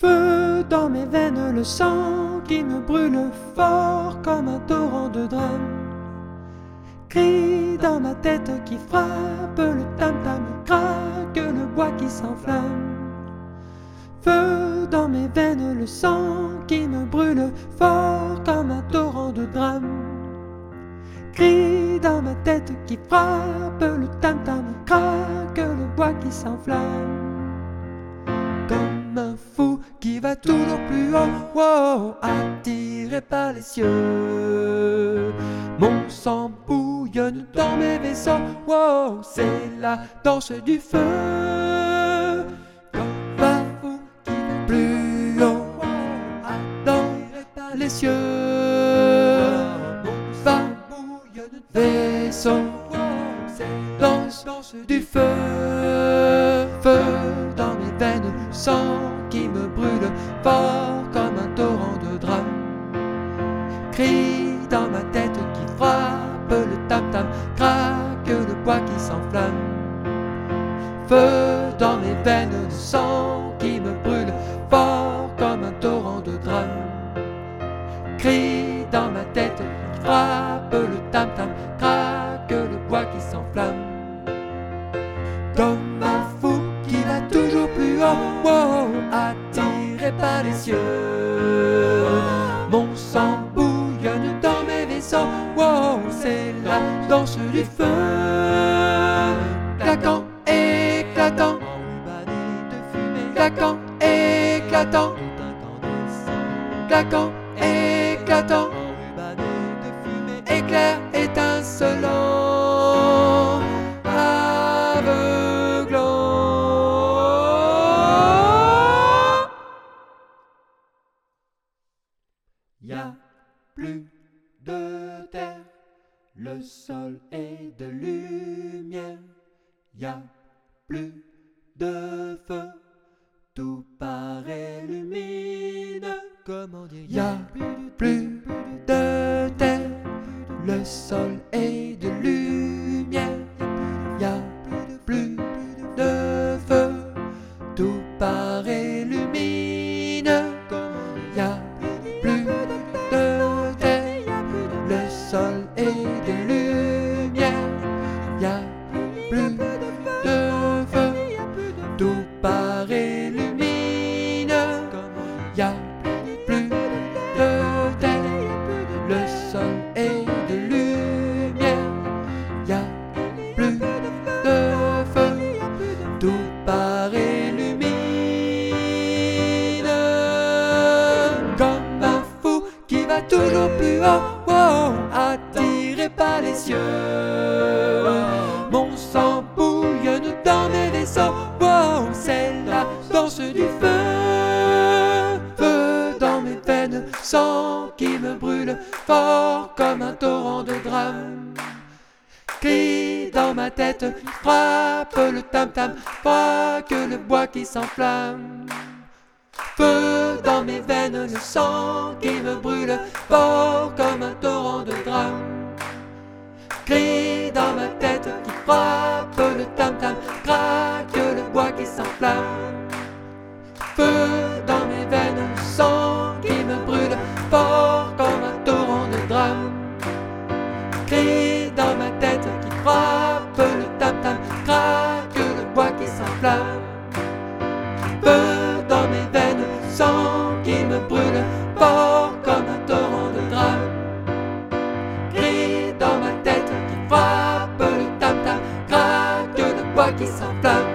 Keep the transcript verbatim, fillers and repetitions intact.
Feu dans mes veines, le sang qui me brûle fort comme un torrent de drame. Cri dans ma tête qui frappe, le tam-tam craque, le bois qui s'enflamme. Feu dans mes veines, le sang qui me brûle fort comme un torrent de drame. Cri dans ma tête qui frappe, le tam-tam craque, le bois qui s'enflamme. Comme un fou qui va toujours plus haut, wow, attiré par les cieux. Mon sang bouillonne dans mes vaisseaux, wow, c'est la danse du feu. Comme un fou qui va plus haut, wow, attiré par les cieux. Mon sang bouillonne vaisseau, wow, c'est la danse du feu. Feu dans mes veines, sang qui me brûle fort comme un torrent de drame. Cri dans ma tête qui frappe, le tam-tam craque, le bois qui s'enflamme. Feu dans mes veines, sang qui me brûle fort comme un torrent de drame. Cri dans ma tête qui frappe, le tam-tam craque, le bois qui s'enflamme. Comme un fou qui va toujours plus haut, wow, attiré par les cieux. Mon sang bouillonne dans mes vaisseaux, wow, c'est la danse du feu. Claquant, éclatant, claquant, éclatant, claquant, éclatant, éclair étincelant. Y a plus de terre, le sol est de lumière. Y a plus de feu, tout paraît lumineux. Comment dire? Y a plus de terre, le sol est de lumière. Y a plus de feu, tout paraît lumineux. Y a plus de terre, le sol est de lumière. Y a plus de feu, tout paraît lumineux. Y a plus de terre, le sol est de lumière. Y a plus de feu, tout paraît lumineux. Comme un fou qui va toujours plus haut, wow, attiré par les cieux. Mon sang bouillonne dans mes vaisseaux, wow, c'est la danse du feu. Feu dans mes veines, sang qui me brûle fort comme un torrent de drame. Cri dans ma tête, frappe le tam-tam, frappe le bois qui s'enflamme. Feu dans mes veines, le sang qui me brûle fort comme un torrent de drame. Cri dans ma tête qui frappe, le tam-tam craque, le bois qui s'enflamme. Feu dans mes veines, le sang qui me brûle fort comme un torrent de drame. Cri dans ma tête qui frappe, le tam-tam craque, le bois qui s'enflamme. Feu dans mes veines, sang qui me brûle fort comme un torrent de drame. Cri dans ma tête qui frappe, le tam-tam craque, le bois qui s'enflamme.